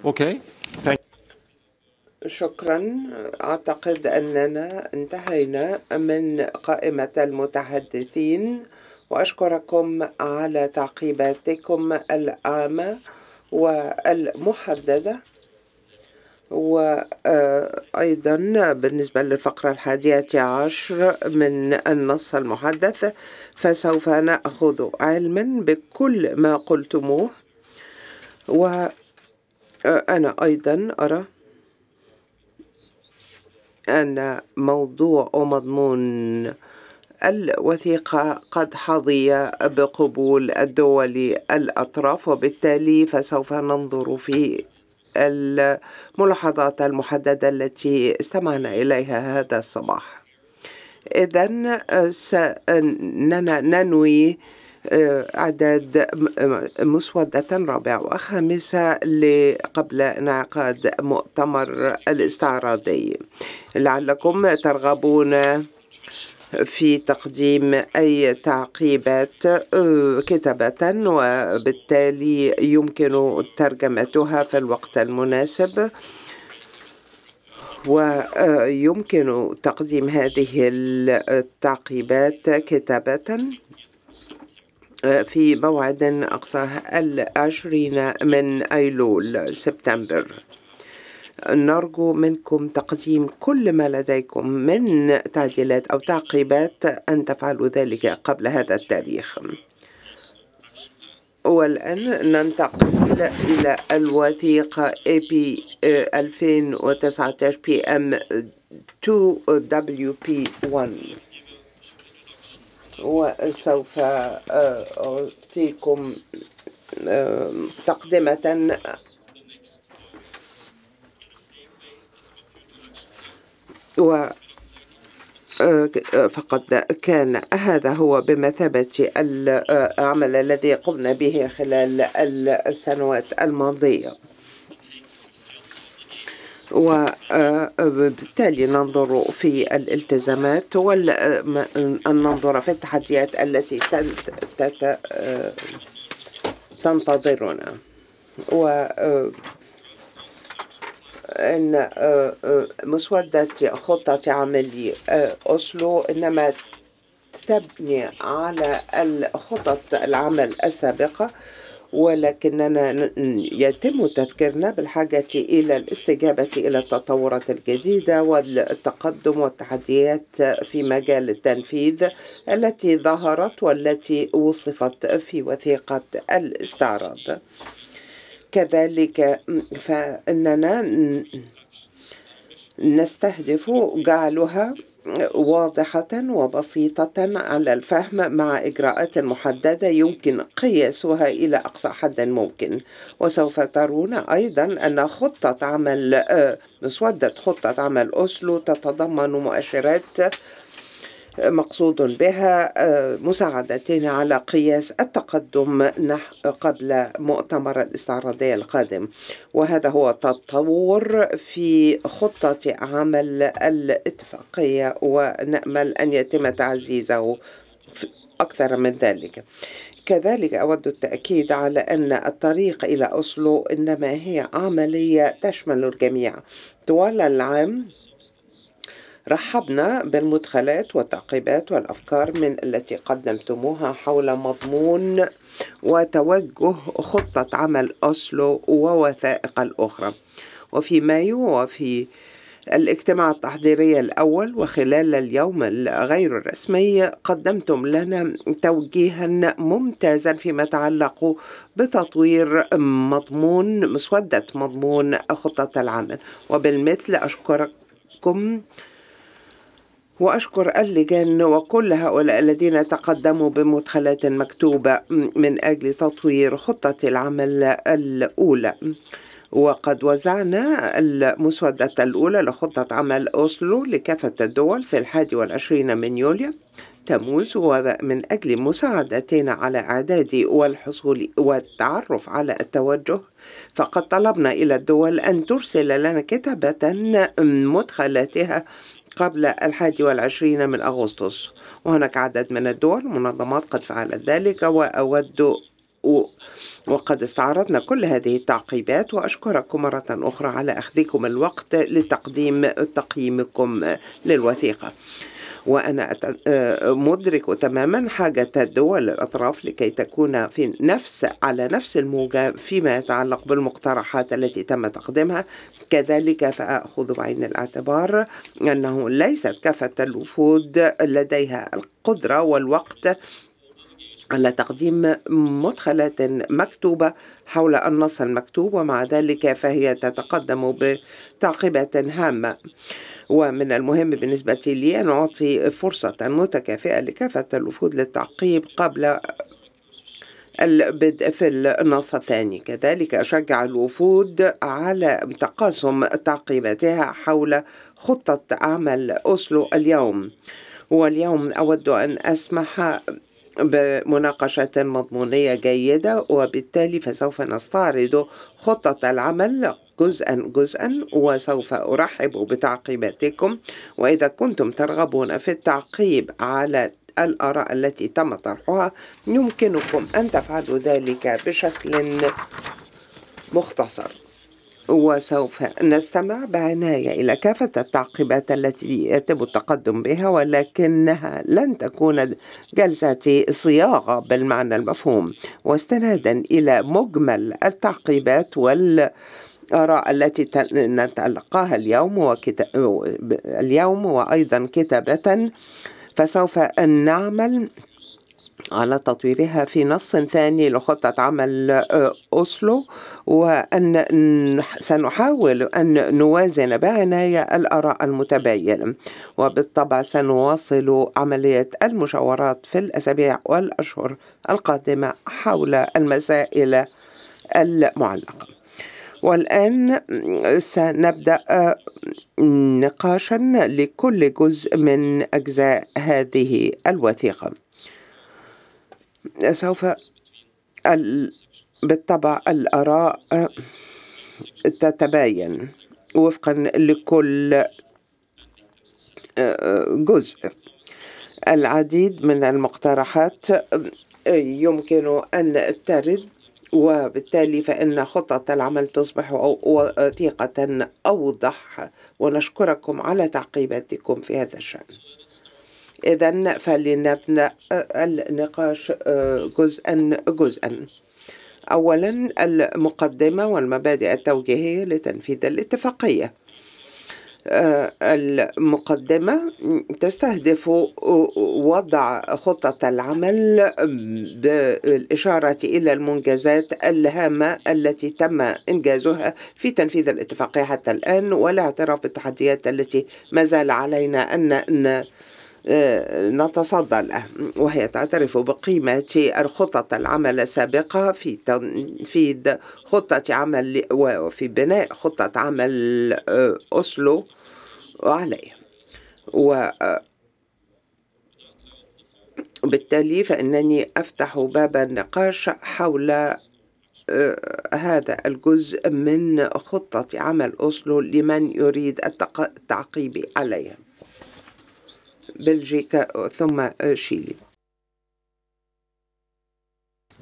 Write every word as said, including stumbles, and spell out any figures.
Okay. Thank شكرا. أعتقد أننا انتهينا من قائمة المتحدثين، وأشكركم على تعقيباتكم العامة والمحددة. وأيضا بالنسبة للفقرة الحادية عشر من النص المحدث، فسوف نأخذ علما بكل ما قلتموه. وأنا أيضا أرى أن موضوع ومضمون الوثيقة قد حظي بقبول الدول الأطراف، وبالتالي فسوف ننظر في الملاحظات المحددة التي استمعنا إليها هذا الصباح. إذن سننا ننوي إعداد مسودة رابعة وخامسة قبل انعقاد مؤتمر الاستعراضي. لعلكم ترغبون في تقديم أي تعقيبات كتابة، وبالتالي يمكن ترجمتها في الوقت المناسب، ويمكن تقديم هذه التعقيبات كتابة في موعد أقصاه العشرين من أيلول سبتمبر. نرجو منكم تقديم كل ما لديكم من تعديلات أو تعقيبات أن تفعلوا ذلك قبل هذا التاريخ. والآن ننتقل إلى الوثيقة إي بي ألفين وتسعة عشر بي إم تو دبليو بي واحد، وسوف أعطيكم تقدمة و فقد كان هذا هو بمثابة العمل الذي قمنا به خلال السنوات الماضية، وبالتالي ننظر في الالتزامات وننظر في التحديات التي تنتظرنا. و إن مسودة خطة عمل أوسلو إنما تبني على الخطط العمل السابقة، ولكننا يتم تذكيرنا بالحاجة إلى الاستجابة إلى التطورات الجديدة والتقدم والتحديات في مجال التنفيذ التي ظهرت والتي وصفت في وثيقة الاستعراض. كذلك فإننا نستهدف جعلها واضحة وبسيطة على الفهم مع إجراءات محددة يمكن قياسها إلى أقصى حد ممكن. وسوف ترون أيضا أن خطة عمل مسودة خطة عمل أوسلو تتضمن مؤشرات مقصود بها مساعدتنا على قياس التقدم قبل مؤتمر الاستعراضي القادم، وهذا هو تطور في خطة عمل الاتفاقية، ونأمل أن يتم تعزيزه أكثر من ذلك. كذلك أود التأكيد على أن الطريق إلى أوسلو إنما هي عملية تشمل الجميع. طوال العام رحبنا بالمدخلات والتعقيبات والأفكار من التي قدمتموها حول مضمون وتوجه خطة عمل أوسلو ووثائق الأخرى. وفي مايو وفي الاجتماع التحضيري الأول وخلال اليوم الغير الرسمي قدمتم لنا توجيها ممتازا فيما يتعلق بتطوير مضمون مسودة مضمون خطة العمل. وبالمثل أشكركم وأشكر اللجان وكل هؤلاء الذين تقدموا بمدخلات مكتوبة من أجل تطوير خطة العمل الأولى. وقد وزعنا المسودة الأولى لخطة عمل أوسلو لكافة الدول في الحادي والعشرين من يوليو تموز، ومن أجل مساعدتنا على إعداد والحصول والتعرف على التوجه فقد طلبنا إلى الدول أن ترسل لنا كتابة مدخلاتها قبل الحادي والعشرين من أغسطس، وهناك عدد من الدول والمنظمات قد فعلت ذلك، وأود وقد استعرضنا كل هذه التعقيبات، وأشكركم مرة أخرى على أخذكم الوقت لتقديم تقييمكم للوثيقة. وأنا مدرك تماما حاجة الدول الأطراف لكي تكون في نفس على نفس الموجة فيما يتعلق بالمقترحات التي تم تقديمها. كذلك فأخذ بعين الاعتبار أنه ليست كافة الوفود لديها القدرة والوقت على تقديم مدخلات مكتوبة حول النص المكتوب، ومع ذلك فهي تتقدم بتعقيبات هامة. ومن المهم بالنسبة لي أن أعطي فرصة متكافئة لكافة الوفود للتعقيب قبل البدء في النص الثاني. كذلك أشجع الوفود على تقاسم تعقيباتها حول خطة عمل أوسلو اليوم. واليوم أود أن أسمح بمناقشة مضمونية جيدة، وبالتالي فسوف نستعرض خطة العمل جزءا جزءا، وسوف أرحب بتعقيباتكم. وإذا كنتم ترغبون في التعقيب على الآراء التي تم طرحها يمكنكم أن تفعلوا ذلك بشكل مختصر، وسوف نستمع بعناية إلى كافة التعقيبات التي يتم التقدم بها، ولكنها لن تكون جلسة صياغة بالمعنى المفهوم. واستنادا إلى مجمل التعقيبات والآراء التي نتلقاها اليوم وكت... اليوم وأيضا كتابة، فسوف نعمل على تطويرها في نص ثاني لخطة عمل أوسلو، وأن سنحاول أن نوازن بعناية الآراء المتباينة. وبالطبع سنواصل عملية المشاورات في الأسابيع والأشهر القادمة حول المسائل المعلقة. والآن سنبدأ نقاشا لكل جزء من أجزاء هذه الوثيقة. سوف بالطبع الآراء تتباين وفقا لكل جزء. العديد من المقترحات يمكن أن ترد، وبالتالي فإن خطة العمل تصبح وثيقة أوضح، ونشكركم على تعقيباتكم في هذا الشأن. إذن فلنبدأ النقاش جزءا جزءا. أولا المقدمة والمبادئ التوجيهية لتنفيذ الاتفاقية. المقدمة تستهدف وضع خطة العمل بالإشارة إلى المنجزات الهامة التي تم إنجازها في تنفيذ الاتفاقية حتى الآن، والاعتراف بالتحديات التي ما زال علينا أن نتصدى له، وهي تعترف بقيمة الخطط العمل السابقة في تنفيذ خطة عمل وفي بناء خطة عمل أوسلو عليه. وبالتالي فإنني أفتح باب النقاش حول هذا الجزء من خطة عمل أوسلو لمن يريد التعقيب عليها. بلجيكا ثم شيلي.